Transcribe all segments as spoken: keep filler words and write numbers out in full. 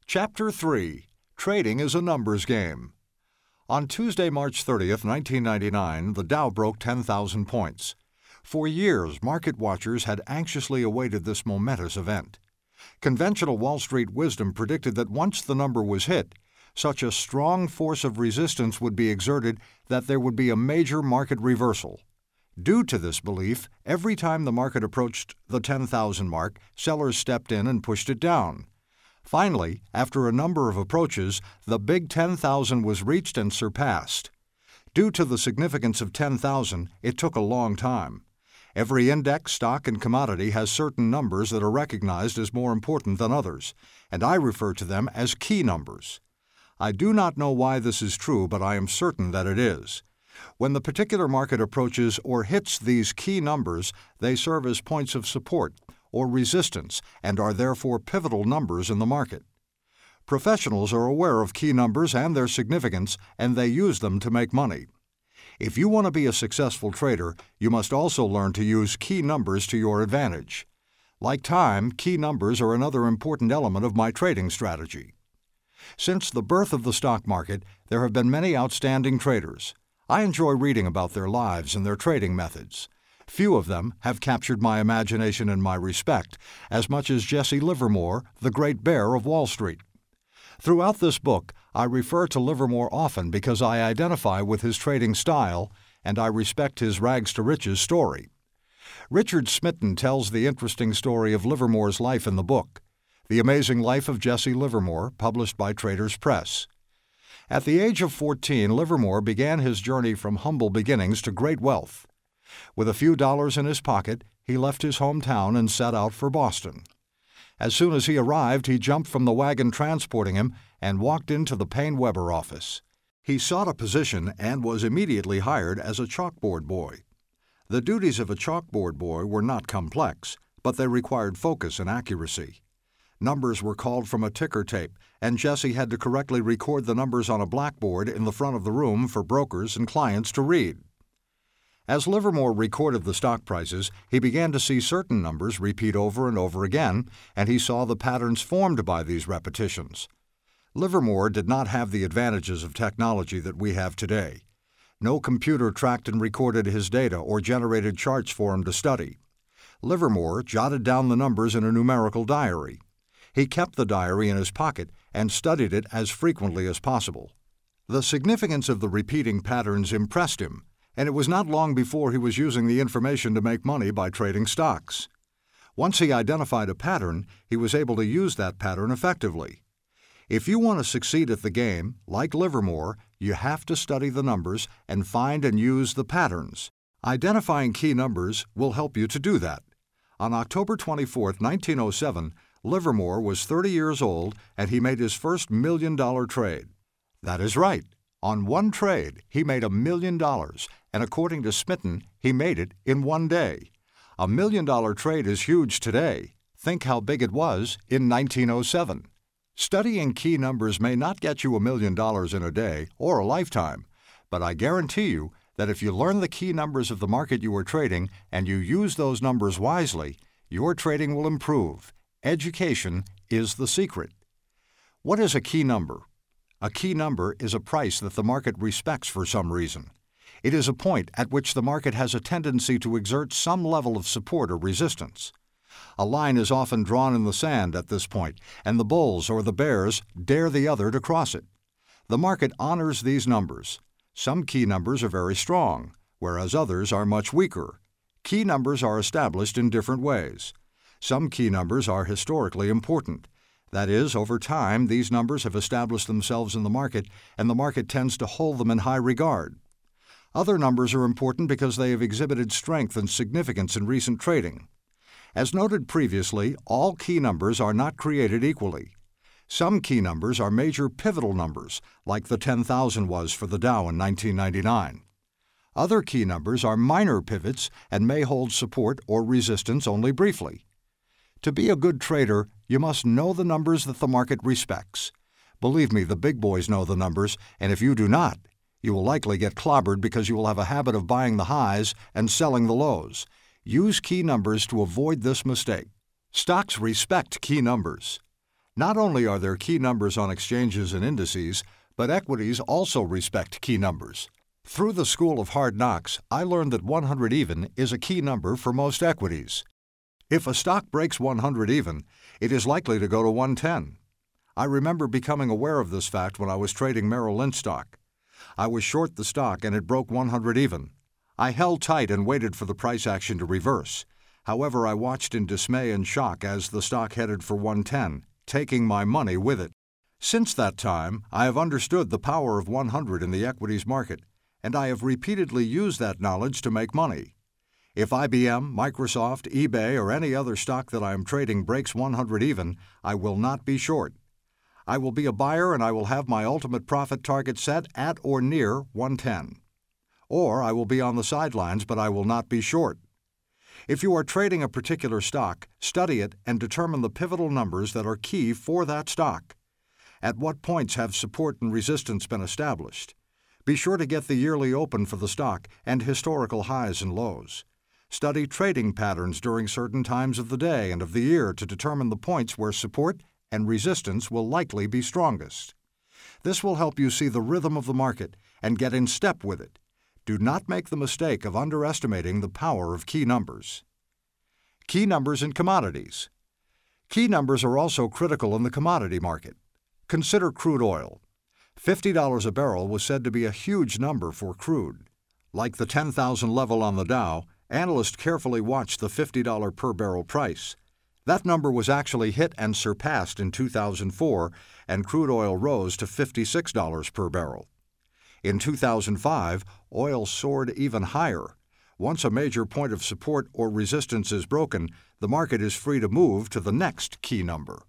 Chapter three. Trading is a Numbers Game. On Tuesday, March thirtieth, nineteen ninety-nine, the Dow broke ten thousand points. For years, market watchers had anxiously awaited this momentous event. Conventional Wall Street wisdom predicted that once the number was hit, such a strong force of resistance would be exerted that there would be a major market reversal. Due to this belief, every time the market approached the ten thousand mark, sellers stepped in and pushed it down. Finally, after a number of approaches, the big ten thousand was reached and surpassed. Due to the significance of ten thousand, it took a long time. Every index, stock, and commodity has certain numbers that are recognized as more important than others, and I refer to them as key numbers. I do not know why this is true, but I am certain that it is. When the particular market approaches or hits these key numbers, they serve as points of support or resistance and are therefore pivotal numbers in the market. Professionals are aware of key numbers and their significance, and they use them to make money. If you want to be a successful trader, you must also learn to use key numbers to your advantage. Like time, key numbers are another important element of my trading strategy. Since the birth of the stock market, there have been many outstanding traders. I enjoy reading about their lives and their trading methods. Few of them have captured my imagination and my respect as much as Jesse Livermore, the great bear of Wall Street. Throughout this book, I refer to Livermore often because I identify with his trading style and I respect his rags-to-riches story. Richard Smitten tells the interesting story of Livermore's life in the book, The Amazing Life of Jesse Livermore, published by Traders Press. At the age of fourteen, Livermore began his journey from humble beginnings to great wealth. With a few dollars in his pocket, he left his hometown and set out for Boston. As soon as he arrived, he jumped from the wagon transporting him and walked into the Paine-Webber office. He sought a position and was immediately hired as a chalkboard boy. The duties of a chalkboard boy were not complex, but they required focus and accuracy. Numbers were called from a ticker tape, and Jesse had to correctly record the numbers on a blackboard in the front of the room for brokers and clients to read. As Livermore recorded the stock prices, he began to see certain numbers repeat over and over again, and he saw the patterns formed by these repetitions. Livermore did not have the advantages of technology that we have today. No computer tracked and recorded his data or generated charts for him to study. Livermore jotted down the numbers in a numerical diary. He kept the diary in his pocket and studied it as frequently as possible. The significance of the repeating patterns impressed him, and it was not long before he was using the information to make money by trading stocks. Once he identified a pattern, he was able to use that pattern effectively. If you want to succeed at the game, like Livermore, you have to study the numbers and find and use the patterns. Identifying key numbers will help you to do that. On October twenty-fourth, nineteen oh seven, Livermore was thirty years old and he made his first million-dollar trade. That is right. On one trade, he made a million dollars, and according to Smitten, he made it in one day. A million-dollar trade is huge today. Think how big it was in nineteen oh seven. Studying key numbers may not get you a million dollars in a day or a lifetime, but I guarantee you that if you learn the key numbers of the market you are trading and you use those numbers wisely, your trading will improve. Education is the secret. What is a key number? A key number is a price that the market respects for some reason. It is a point at which the market has a tendency to exert some level of support or resistance. A line is often drawn in the sand at this point, and the bulls or the bears dare the other to cross it. The market honors these numbers. Some key numbers are very strong, whereas others are much weaker. Key numbers are established in different ways. Some key numbers are historically important. That is, over time, these numbers have established themselves in the market, and the market tends to hold them in high regard. Other numbers are important because they have exhibited strength and significance in recent trading. As noted previously, all key numbers are not created equally. Some key numbers are major pivotal numbers, like the ten thousand was for the Dow in nineteen ninety-nine. Other key numbers are minor pivots and may hold support or resistance only briefly. To be a good trader, you must know the numbers that the market respects. Believe me, the big boys know the numbers, and if you do not, you will likely get clobbered because you will have a habit of buying the highs and selling the lows. Use key numbers to avoid this mistake. Stocks respect key numbers. Not only are there key numbers on exchanges and indices, but equities also respect key numbers. Through the School of Hard Knocks, I learned that one hundred even is a key number for most equities. If a stock breaks one hundred even, it is likely to go to one ten. I remember becoming aware of this fact when I was trading Merrill Lynch stock. I was short the stock and it broke one hundred even. I held tight and waited for the price action to reverse. However, I watched in dismay and shock as the stock headed for one ten, taking my money with it. Since that time, I have understood the power of one hundred in the equities market, and I have repeatedly used that knowledge to make money. If I B M, Microsoft, eBay, or any other stock that I am trading breaks one hundred even, I will not be short. I will be a buyer and I will have my ultimate profit target set at or near one ten. Or I will be on the sidelines, but I will not be short. If you are trading a particular stock, study it and determine the pivotal numbers that are key for that stock. At what points have support and resistance been established? Be sure to get the yearly open for the stock and historical highs and lows. Study trading patterns during certain times of the day and of the year to determine the points where support and resistance will likely be strongest. This will help you see the rhythm of the market and get in step with it. Do not make the mistake of underestimating the power of key numbers. Key numbers in commodities. Key numbers are also critical in the commodity market. Consider crude oil. fifty dollars a barrel was said to be a huge number for crude. Like the ten thousand level on the Dow, analysts carefully watched the fifty dollars per barrel price. That number was actually hit and surpassed in two thousand four, and crude oil rose to fifty-six dollars per barrel. In two thousand five, oil soared even higher. Once a major point of support or resistance is broken, the market is free to move to the next key number.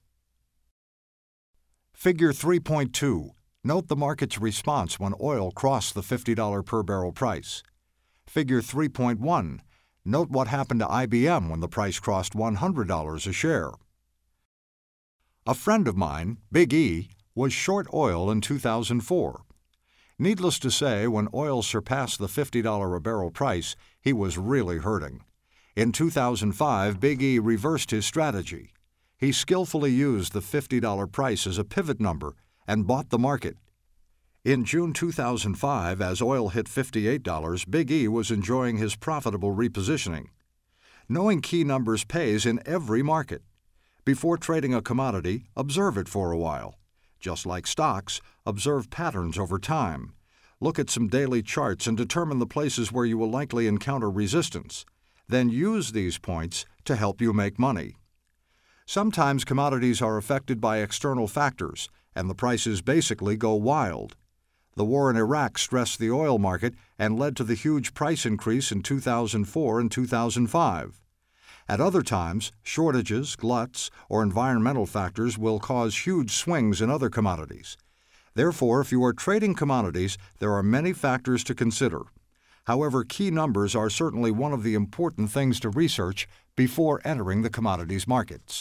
Figure three point two. Note the market's response when oil crossed the fifty dollars per barrel price. Figure three point one. Note what happened to I B M when the price crossed one hundred dollars a share. A friend of mine, Big E, was short oil in two thousand four. Needless to say, when oil surpassed the fifty dollars a barrel price, he was really hurting. In two thousand five, Big E reversed his strategy. He skillfully used the fifty dollars price as a pivot number and bought the market. In June two thousand five, as oil hit fifty-eight dollars, Big E was enjoying his profitable repositioning. Knowing key numbers pays in every market. Before trading a commodity, observe it for a while. Just like stocks, observe patterns over time. Look at some daily charts and determine the places where you will likely encounter resistance. Then use these points to help you make money. Sometimes commodities are affected by external factors, and the prices basically go wild. The war in Iraq stressed the oil market and led to the huge price increase in two thousand four and two thousand five. At other times, shortages, gluts, or environmental factors will cause huge swings in other commodities. Therefore, if you are trading commodities, there are many factors to consider. However, key numbers are certainly one of the important things to research before entering the commodities markets.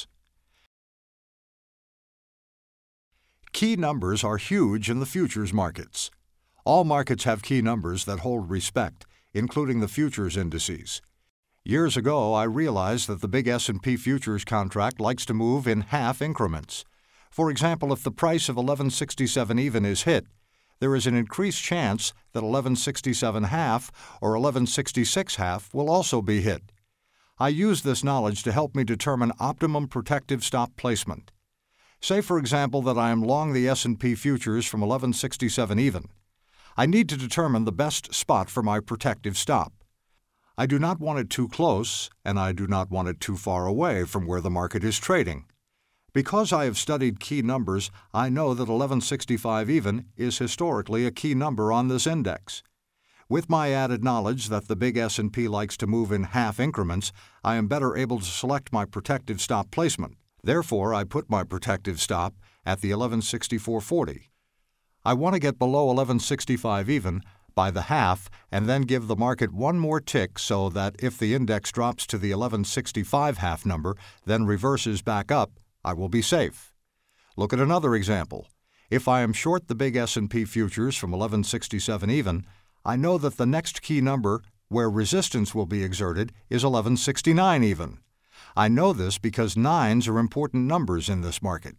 Key numbers are huge in the futures markets. All markets have key numbers that hold respect, including the futures indices. Years ago, I realized that the big S and P futures contract likes to move in half increments. For example, if the price of eleven sixty-seven even is hit, there is an increased chance that eleven sixty-seven half or eleven sixty-six half will also be hit. I use this knowledge to help me determine optimum protective stop placement. Say, for example, that I am long the S and P futures from eleven sixty-seven even. I need to determine the best spot for my protective stop. I do not want it too close, and I do not want it too far away from where the market is trading. Because I have studied key numbers, I know that eleven sixty-five even is historically a key number on this index. With my added knowledge that the big S and P likes to move in half increments, I am better able to select my protective stop placement. Therefore, I put my protective stop at the eleven sixty-four forty. I want to get below eleven sixty-five even by the half and then give the market one more tick so that if the index drops to the eleven sixty-five half number, then reverses back up, I will be safe. Look at another example. If I am short the big S and P futures from eleven sixty-seven even, I know that the next key number where resistance will be exerted is eleven sixty-nine even. I know this because nines are important numbers in this market.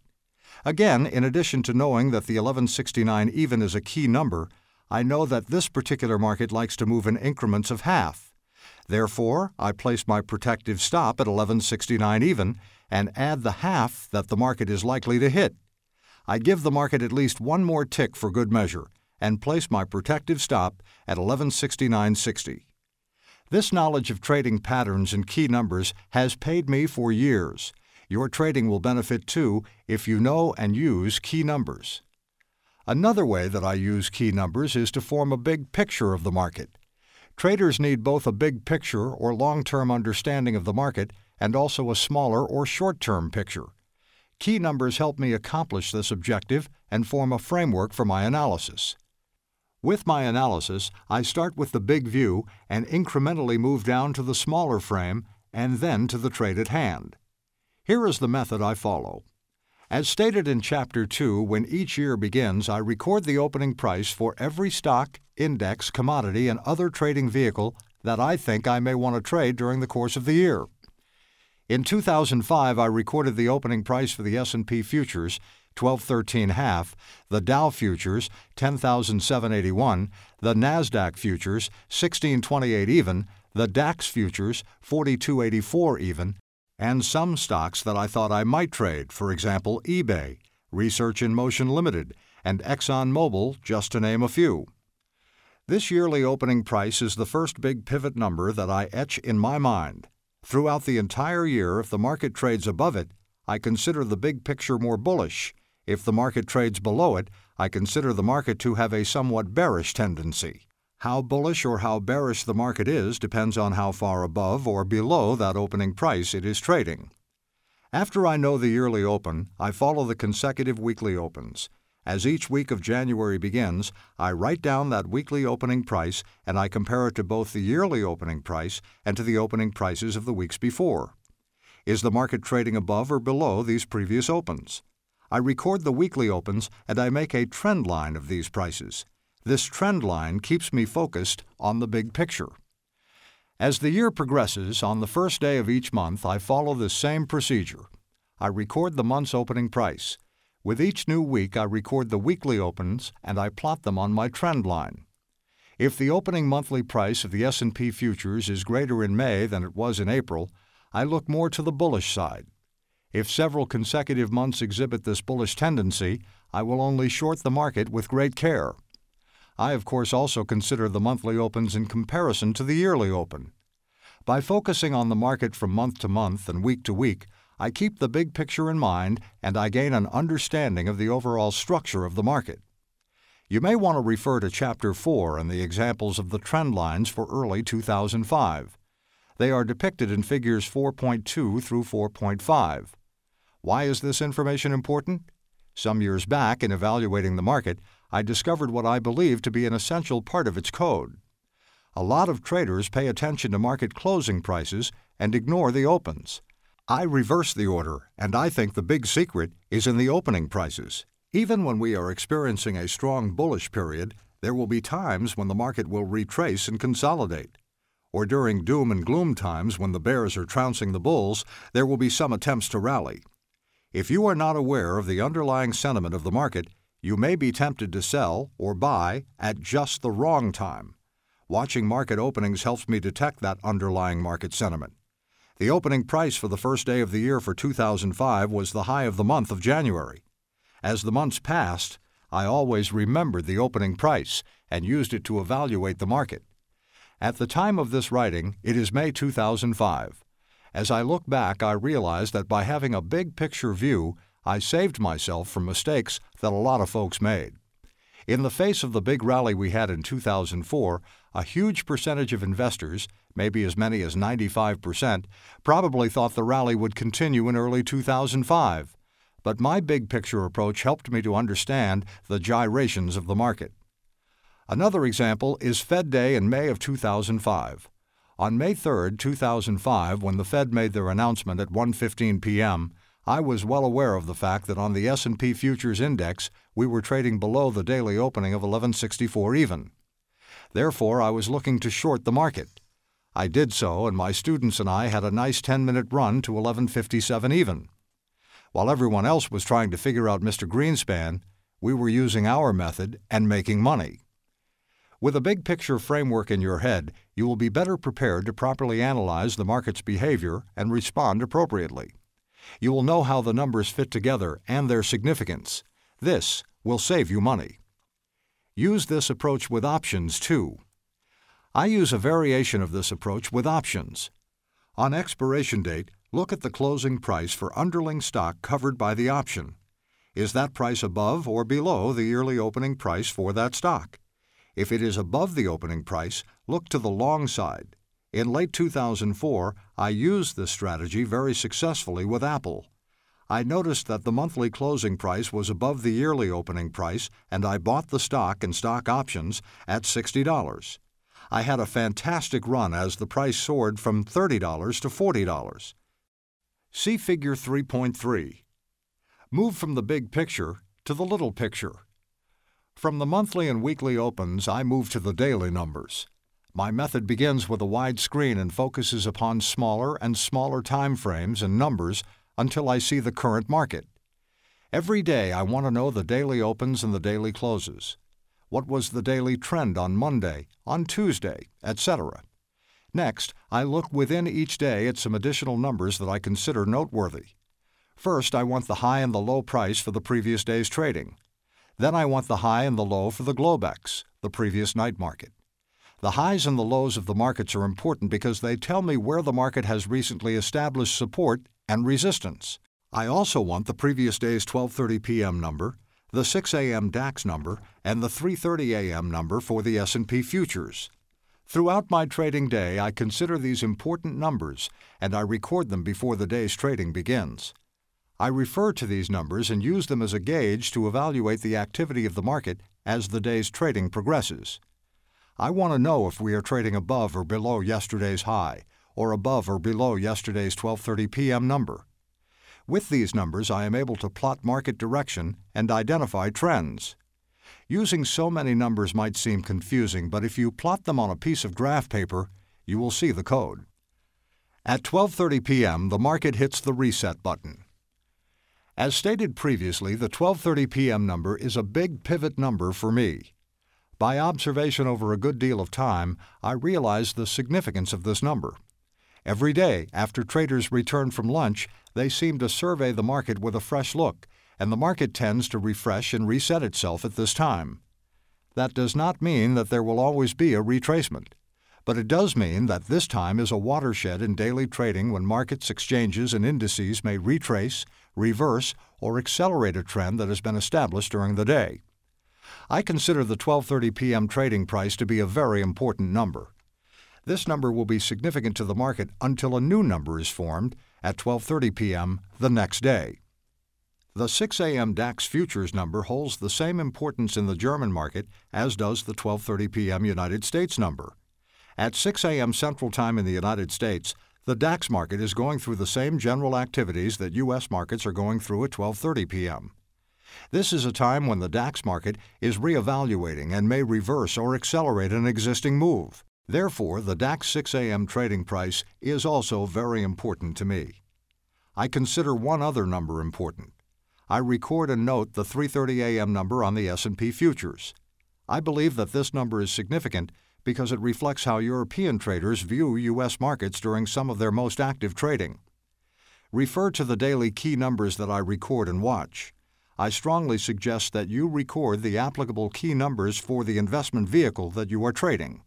Again, in addition to knowing that the eleven sixty-nine even is a key number, I know that this particular market likes to move in increments of half. Therefore, I place my protective stop at eleven sixty-nine even and add the half that the market is likely to hit. I give the market at least one more tick for good measure and place my protective stop at eleven sixty-nine sixty. This knowledge of trading patterns and key numbers has paid me for years. Your trading will benefit too if you know and use key numbers. Another way that I use key numbers is to form a big picture of the market. Traders need both a big picture or long-term understanding of the market and also a smaller or short-term picture. Key numbers help me accomplish this objective and form a framework for my analysis. With my analysis, I start with the big view and incrementally move down to the smaller frame and then to the trade at hand. Here is the method I follow. As stated in Chapter two, when each year begins, I record the opening price for every stock, index, commodity, and other trading vehicle that I think I may want to trade during the course of the year. In two thousand five, I recorded the opening price for the S and P futures, twelve thirteen half, the Dow futures, ten thousand seven hundred eighty-one, the NASDAQ futures, sixteen twenty-eight even, the DAX futures, forty-two eighty-four even, and some stocks that I thought I might trade, for example, eBay, Research in Motion Limited, and ExxonMobil, just to name a few. This yearly opening price is the first big pivot number that I etch in my mind. Throughout the entire year, if the market trades above it, I consider the big picture more bullish. If the market trades below it, I consider the market to have a somewhat bearish tendency. How bullish or how bearish the market is depends on how far above or below that opening price it is trading. After I know the yearly open, I follow the consecutive weekly opens. As each week of January begins, I write down that weekly opening price and I compare it to both the yearly opening price and to the opening prices of the weeks before. Is the market trading above or below these previous opens? I record the weekly opens and I make a trend line of these prices. This trend line keeps me focused on the big picture. As the year progresses, on the first day of each month, I follow the same procedure. I record the month's opening price. With each new week, I record the weekly opens and I plot them on my trend line. If the opening monthly price of the S and P futures is greater in May than it was in April, I look more to the bullish side. If several consecutive months exhibit this bullish tendency, I will only short the market with great care. I, of course, also consider the monthly opens in comparison to the yearly open. By focusing on the market from month to month and week to week, I keep the big picture in mind and I gain an understanding of the overall structure of the market. You may want to refer to Chapter four and the examples of the trend lines for early two thousand five. They are depicted in figures four point two through four point five. Why is this information important? Some years back, in evaluating the market, I discovered what I believe to be an essential part of its code. A lot of traders pay attention to market closing prices and ignore the opens. I reverse the order, and I think the big secret is in the opening prices. Even when we are experiencing a strong bullish period, there will be times when the market will retrace and consolidate. Or during doom and gloom times when the bears are trouncing the bulls, there will be some attempts to rally. If you are not aware of the underlying sentiment of the market, you may be tempted to sell or buy at just the wrong time. Watching market openings helps me detect that underlying market sentiment. The opening price for the first day of the year for two thousand five was the high of the month of January. As the months passed, I always remembered the opening price and used it to evaluate the market. At the time of this writing, it is May two thousand five. As I look back, I realize that by having a big picture view, I saved myself from mistakes that a lot of folks made. In the face of the big rally we had in two thousand four, a huge percentage of investors, maybe as many as ninety-five percent, probably thought the rally would continue in early two thousand five. But my big picture approach helped me to understand the gyrations of the market. Another example is Fed Day in May of two thousand five. On May third, two thousand five, when the Fed made their announcement at one fifteen p m, I was well aware of the fact that on the S and P Futures Index we were trading below the daily opening of eleven sixty-four even. Therefore, I was looking to short the market. I did so, and my students and I had a nice ten-minute run to eleven fifty-seven even. While everyone else was trying to figure out Mister Greenspan, we were using our method and making money. With a big picture framework in your head, you will be better prepared to properly analyze the market's behavior and respond appropriately. You will know how the numbers fit together and their significance. This will save you money. Use this approach with options too. I use a variation of this approach with options. On expiration date, look at the closing price for underlying stock covered by the option. Is that price above or below the yearly opening price for that stock? If it is above the opening price, look to the long side. In late two thousand four, I used this strategy very successfully with Apple. I noticed that the monthly closing price was above the yearly opening price, and I bought the stock and stock options at sixty dollars. I had a fantastic run as the price soared from thirty dollars to forty dollars. See Figure three point three. Move from the big picture to the little picture. From the monthly and weekly opens, I move to the daily numbers. My method begins with a wide screen and focuses upon smaller and smaller time frames and numbers until I see the current market. Every day I want to know the daily opens and the daily closes. What was the daily trend on Monday, on Tuesday, et cetera. Next, I look within each day at some additional numbers that I consider noteworthy. First, I want the high and the low price for the previous day's trading. Then I want the high and the low for the Globex, the previous night market. The highs and the lows of the markets are important because they tell me where the market has recently established support and resistance. I also want the previous day's twelve thirty p m number, the six a m DAX number, and the three thirty a m number for the S and P futures. Throughout my trading day, I consider these important numbers, and I record them before the day's trading begins. I refer to these numbers and use them as a gauge to evaluate the activity of the market as the day's trading progresses. I want to know if we are trading above or below yesterday's high, or above or below yesterday's twelve thirty p m number. With these numbers, I am able to plot market direction and identify trends. Using so many numbers might seem confusing, but if you plot them on a piece of graph paper, you will see the code. At twelve thirty p m, the market hits the reset button. As stated previously, the twelve thirty p m number is a big pivot number for me. By observation over a good deal of time, I realized the significance of this number. Every day, after traders return from lunch, they seem to survey the market with a fresh look, and the market tends to refresh and reset itself at this time. That does not mean that there will always be a retracement, but it does mean that this time is a watershed in daily trading when markets, exchanges, and indices may retrace, reverse, or accelerate a trend that has been established during the day. I consider the twelve thirty p m trading price to be a very important number. This number will be significant to the market until a new number is formed at twelve thirty p m the next day. The six a m DAX futures number holds the same importance in the German market as does the twelve thirty p m United States number. At six a m Central Time in the United States, the DAX market is going through the same general activities that U S markets are going through at twelve thirty p m This is a time when the DAX market is reevaluating and may reverse or accelerate an existing move. Therefore, the DAX six a m trading price is also very important to me. I consider one other number important. I record and note the three thirty a m number on the S and P futures. I believe that this number is significant because it reflects how European traders view U S markets during some of their most active trading. Refer to the daily key numbers that I record and watch. I strongly suggest that you record the applicable key numbers for the investment vehicle that you are trading.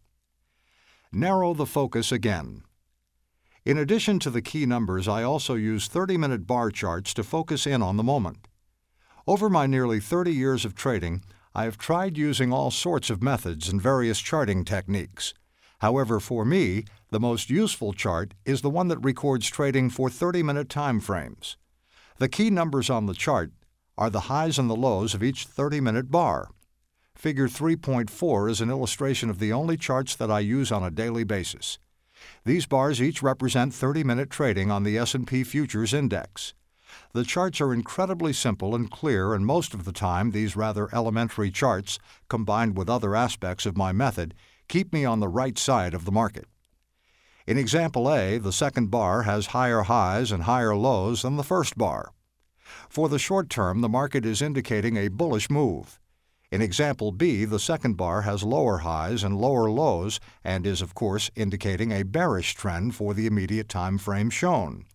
Narrow the focus again. In addition to the key numbers, I also use thirty-minute bar charts to focus in on the moment. Over my nearly thirty years of trading, I have tried using all sorts of methods and various charting techniques. However, for me, the most useful chart is the one that records trading for thirty-minute time frames. The key numbers on the chart are the highs and the lows of each thirty-minute bar. Figure three point four is an illustration of the only charts that I use on a daily basis. These bars each represent thirty-minute trading on the S and P Futures Index. The charts are incredibly simple and clear, and most of the time these rather elementary charts, combined with other aspects of my method, keep me on the right side of the market. In example A, the second bar has higher highs and higher lows than the first bar. For the short term, the market is indicating a bullish move. In example B, the second bar has lower highs and lower lows and is, of course, indicating a bearish trend for the immediate time frame shown.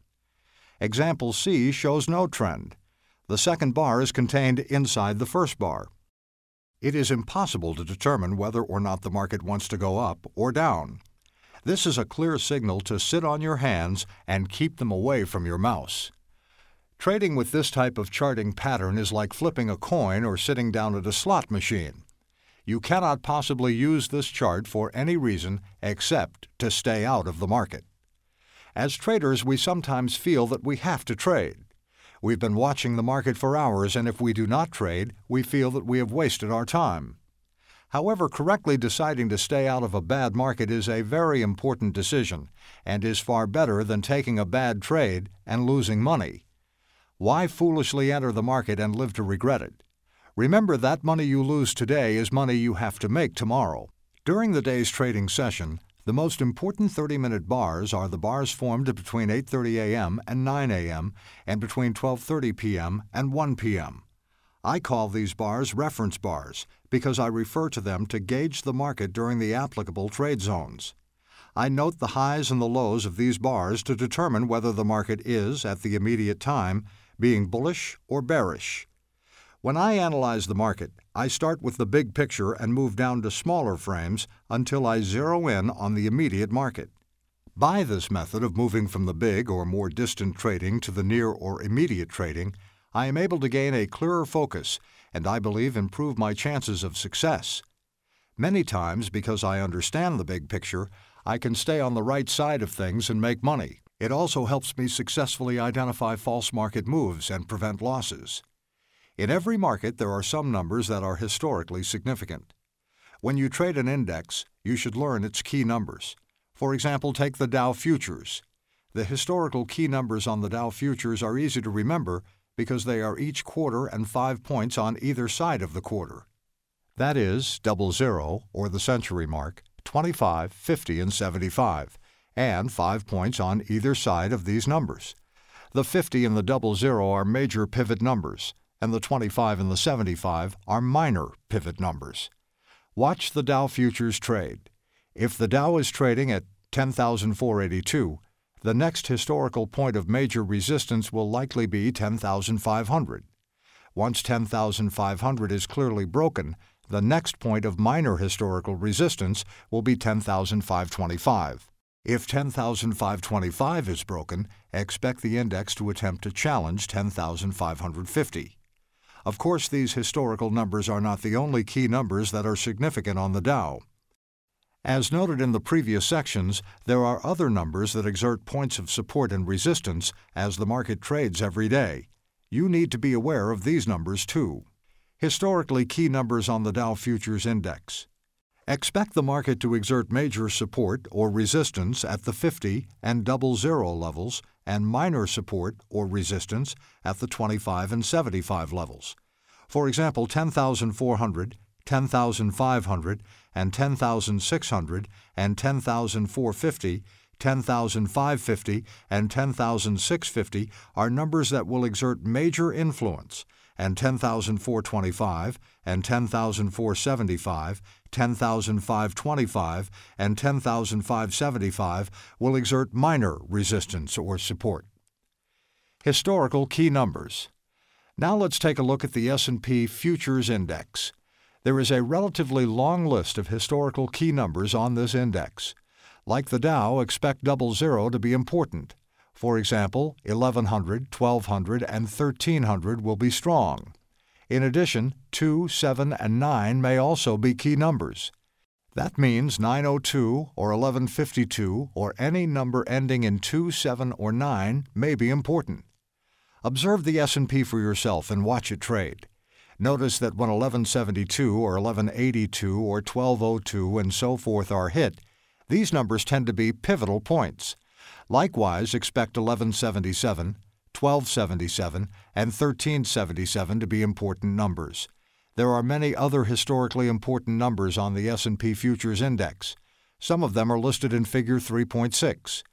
Example C shows no trend. The second bar is contained inside the first bar. It is impossible to determine whether or not the market wants to go up or down. This is a clear signal to sit on your hands and keep them away from your mouse. Trading with this type of charting pattern is like flipping a coin or sitting down at a slot machine. You cannot possibly use this chart for any reason except to stay out of the market. As traders, we sometimes feel that we have to trade. We've been watching the market for hours, and if we do not trade, we feel that we have wasted our time. However, correctly deciding to stay out of a bad market is a very important decision and is far better than taking a bad trade and losing money. Why foolishly enter the market and live to regret it? Remember that money you lose today is money you have to make tomorrow. During the day's trading session, the most important thirty-minute bars are the bars formed between eight thirty a m and nine a m and between twelve thirty p m and one p m I call these bars reference bars because I refer to them to gauge the market during the applicable trade zones. I note the highs and the lows of these bars to determine whether the market is, at the immediate time, being bullish or bearish. When I analyze the market, I start with the big picture and move down to smaller frames until I zero in on the immediate market. By this method of moving from the big or more distant trading to the near or immediate trading, I am able to gain a clearer focus and I believe improve my chances of success. Many times, because I understand the big picture, I can stay on the right side of things and make money. It also helps me successfully identify false market moves and prevent losses. In every market, there are some numbers that are historically significant. When you trade an index, you should learn its key numbers. For example, take the Dow Futures. The historical key numbers on the Dow Futures are easy to remember because they are each quarter and five points on either side of the quarter. That is, double zero, or the century mark, twenty-five, fifty, and seventy-five, and five points on either side of these numbers. The fifty and the double zero are major pivot numbers, and the twenty-five and the seventy-five are minor pivot numbers. Watch the Dow Futures trade. If the Dow is trading at ten thousand four hundred eighty-two, the next historical point of major resistance will likely be ten thousand five hundred. Once ten thousand five hundred is clearly broken, the next point of minor historical resistance will be ten thousand five hundred twenty-five. If ten thousand five hundred twenty-five is broken, expect the index to attempt to challenge ten thousand five hundred fifty. Of course, these historical numbers are not the only key numbers that are significant on the Dow. As noted in the previous sections, there are other numbers that exert points of support and resistance as the market trades every day. You need to be aware of these numbers too. Historically key numbers on the Dow Futures Index. Expect the market to exert major support or resistance at the fifty and double zero levels and minor support or resistance at the twenty-five and seventy-five levels. For example, ten thousand four hundred, ten thousand five hundred, and ten thousand six hundred, and ten thousand four hundred fifty, ten thousand five hundred fifty, and ten thousand six hundred fifty are numbers that will exert major influence, and ten thousand four hundred twenty-five, and ten thousand four hundred seventy-five, ten thousand five hundred twenty-five, and ten thousand five hundred seventy-five will exert minor resistance or support. Historical key numbers. Now let's take a look at the S and P Futures Index. There is a relatively long list of historical key numbers on this index. Like the Dow, expect double zero to be important. For example, eleven hundred, twelve hundred, and thirteen hundred will be strong. In addition, two, seven, and nine may also be key numbers. That means nine oh two or eleven fifty-two or any number ending in two, seven, or nine may be important. Observe the S and P for yourself and watch it trade. Notice that when eleven seventy-two or eleven eighty-two or twelve oh two and so forth are hit, these numbers tend to be pivotal points. Likewise, expect eleven seventy-seven, twelve seventy-seven, and thirteen seventy-seven to be important numbers. There are many other historically important numbers on the S and P Futures Index. Some of them are listed in Figure three point six.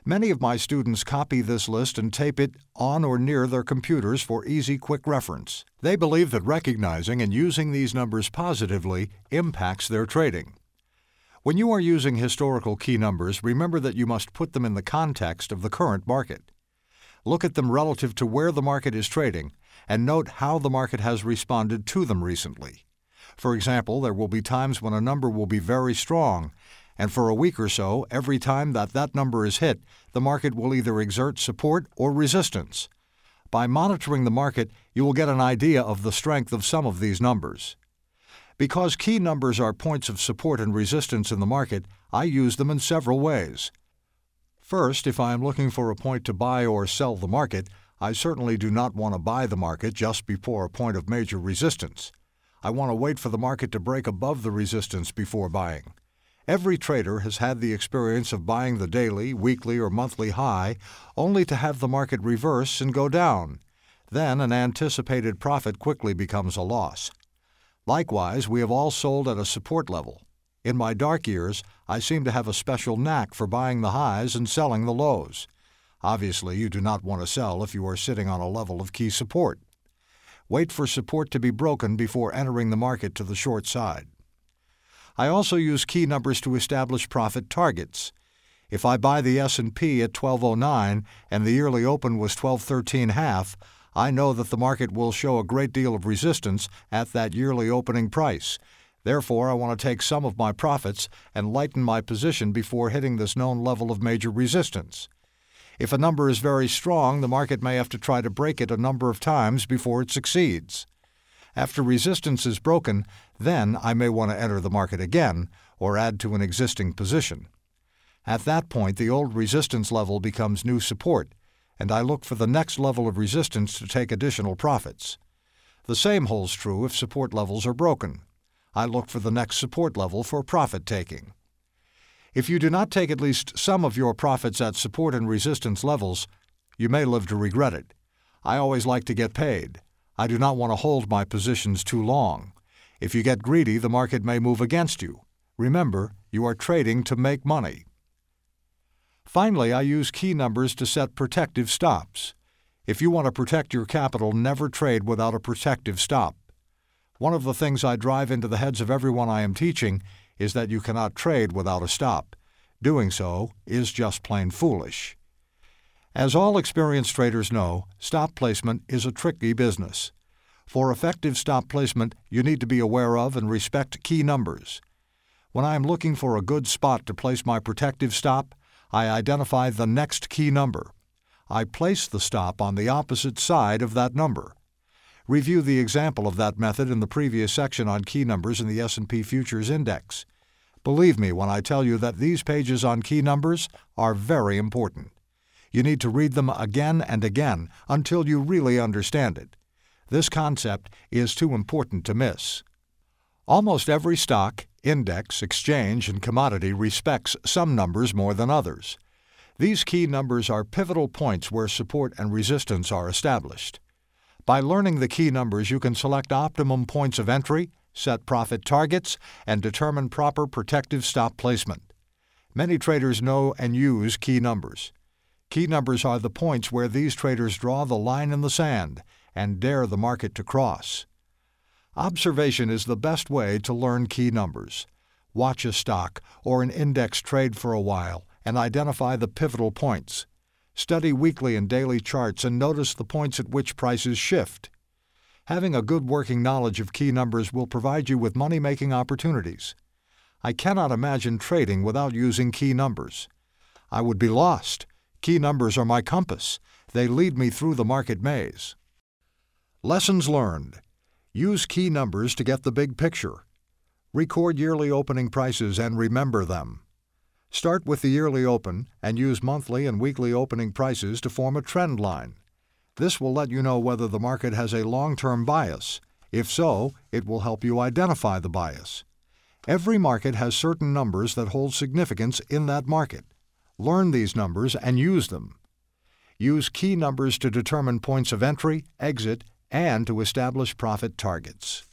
Many of my students copy this list and tape it on or near their computers for easy, quick reference. They believe that recognizing and using these numbers positively impacts their trading. When you are using historical key numbers, remember that you must put them in the context of the current market. Look at them relative to where the market is trading and note how the market has responded to them recently. For example, there will be times when a number will be very strong, and for a week or so, every time that that number is hit, the market will either exert support or resistance. By monitoring the market, you will get an idea of the strength of some of these numbers. Because key numbers are points of support and resistance in the market, I use them in several ways. First, if I am looking for a point to buy or sell the market, I certainly do not want to buy the market just before a point of major resistance. I want to wait for the market to break above the resistance before buying. Every trader has had the experience of buying the daily, weekly, or monthly high only to have the market reverse and go down. Then an anticipated profit quickly becomes a loss. Likewise, we have all sold at a support level. In my dark years, I seem to have a special knack for buying the highs and selling the lows. Obviously, you do not want to sell if you are sitting on a level of key support. Wait for support to be broken before entering the market to the short side. I also use key numbers to establish profit targets. If I buy the S and P at twelve oh nine and the yearly open was twelve thirteen half, I know that the market will show a great deal of resistance at that yearly opening price. Therefore, I want to take some of my profits and lighten my position before hitting this known level of major resistance. If a number is very strong, the market may have to try to break it a number of times before it succeeds. After resistance is broken, then I may want to enter the market again or add to an existing position. At that point, the old resistance level becomes new support, and I look for the next level of resistance to take additional profits. The same holds true if support levels are broken. I look for the next support level for profit taking. If you do not take at least some of your profits at support and resistance levels, you may live to regret it. I always like to get paid. I do not want to hold my positions too long. If you get greedy, the market may move against you. Remember, you are trading to make money. Finally, I use key numbers to set protective stops. If you want to protect your capital, never trade without a protective stop. One of the things I drive into the heads of everyone I am teaching is that you cannot trade without a stop. Doing so is just plain foolish. As all experienced traders know, stop placement is a tricky business. For effective stop placement, you need to be aware of and respect key numbers. When I am looking for a good spot to place my protective stop, I identify the next key number. I place the stop on the opposite side of that number. Review the example of that method in the previous section on key numbers in the S and P Futures Index. Believe me when I tell you that these pages on key numbers are very important. You need to read them again and again until you really understand it. This concept is too important to miss. Almost every stock, index, exchange, and commodity respects some numbers more than others. These key numbers are pivotal points where support and resistance are established. By learning the key numbers, you can select optimum points of entry, set profit targets, and determine proper protective stop placement. Many traders know and use key numbers. Key numbers are the points where these traders draw the line in the sand and dare the market to cross. Observation is the best way to learn key numbers. Watch a stock or an index trade for a while and identify the pivotal points. Study weekly and daily charts and notice the points at which prices shift. Having a good working knowledge of key numbers will provide you with money-making opportunities. I cannot imagine trading without using key numbers. I would be lost. Key numbers are my compass. They lead me through the market maze. Lessons learned. Use key numbers to get the big picture. Record yearly opening prices and remember them. Start with the yearly open and use monthly and weekly opening prices to form a trend line. This will let you know whether the market has a long-term bias. If so, it will help you identify the bias. Every market has certain numbers that hold significance in that market. Learn these numbers and use them. Use key numbers to determine points of entry, exit, and to establish profit targets.